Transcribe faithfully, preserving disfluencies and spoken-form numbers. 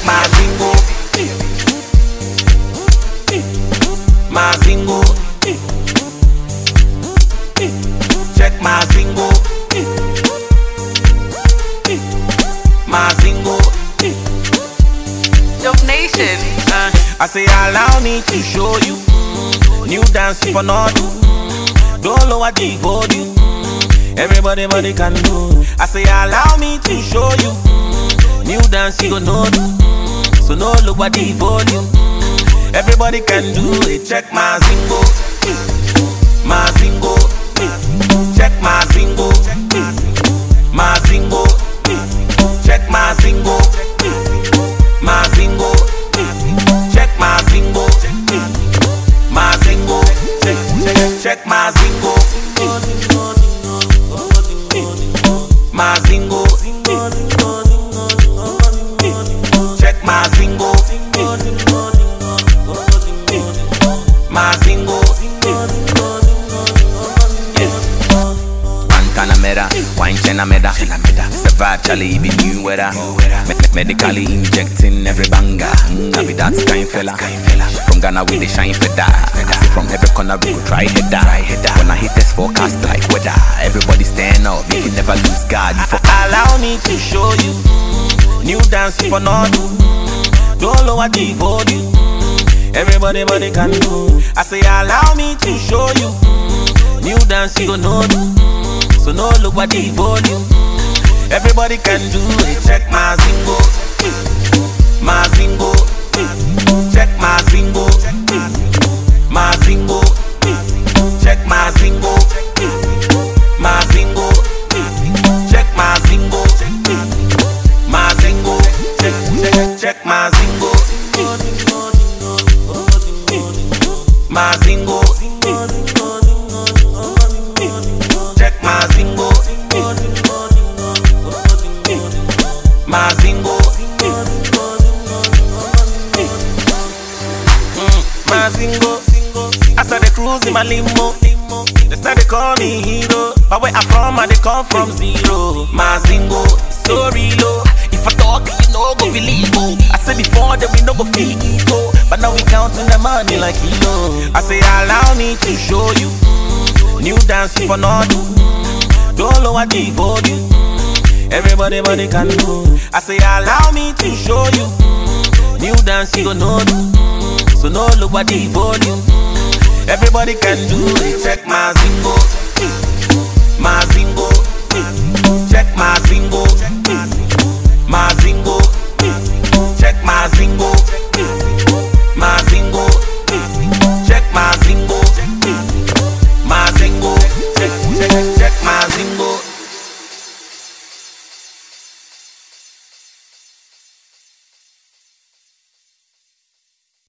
my zingo. My zingo. Check my zingo. My zingo. Dope Nation. Uh, I say allow me to show you new dance for not do. Don't lower the volume. Everybody body can do. I say allow me to show you new dance you know do. So no lower the volume. Everybody can do it. Check my zingo. My zingo. Check my zingo. My zingo. Check my zingo. My zingo. Check my zingo. My zingo. Check, check, check my zingo. My zingo. Check my zingo. My zingo. Pantanamera, wine chenameda. It's a vibe, Charlie, even new weather. Me- medically injecting every banger. Mm, I be that kind fella. From Ghana with the shine for that. I see from every corner we go try head that. When I hit this forecast like weather, everybody stand up, you can never lose God. For allow me to show you new dance for not do. Don't lower the volume. Everybody body can do. I say allow me to show you new dance you know do. So no look what the volume. Everybody can do it. Check my zingo. My zingo. Check my zingo. My zingo. Check my zingo. My zingo. Check my zingo. My zingo. Check, check, check my zingo. My zingo. Check my zingo. My zingo. Mm, my zingo. I started cruising my limo. They started call me hero. But where I from, I they come from zero. My zingo, so real. If I talk, you know go believe. I said before that we no go feel ego, but now we counting the money like kilo. I say allow me to show you new dance for not do. Don't lower the volume. Everybody body can do. I say allow me to show you new dance you know do. So no look what the volume. Everybody can do it. Check my zingo. My zingo. Check my zingo. My zingo. Check my